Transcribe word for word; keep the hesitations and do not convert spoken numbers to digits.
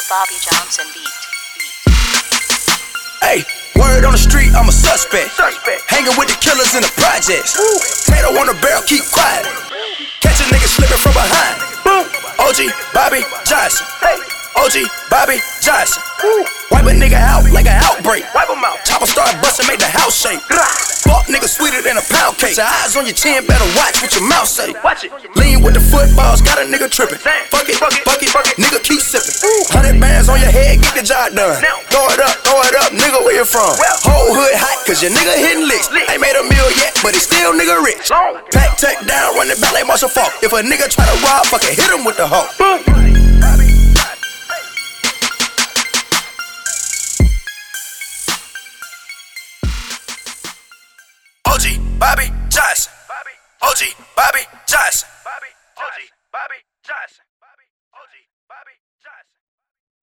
Bobby Johnson beat. Hey, word on the street, I'm a suspect. suspect. Hanging with the killers in the projects. Woo. Tato on the barrel, keep quiet. Catch a nigga slipping from behind. Boom. O G Bobby Johnson. Hey. O G Bobby Johnson. Woo. Wipe a nigga out like an outbreak. Wipe him out. Chopper start bustin', make the house shake. Fuck nigga sweeter than a pound cake. Your eyes on your chin, better watch what your mouth say. Watch it. Lean with the footballs, got a nigga trippin'. Fuck it, fuck it, fuck it, fuck it. Nigga keep sippin'. Hundred bands on your head, get the job done. Throw it up, throw it up, nigga, where you from? Whole hood hot, cause your nigga hitting licks. Ain't made a meal yet, but he still nigga rich. Pack tech down, run the ballet marshal fault. If a nigga try to rob, fucking hit him with the hoe.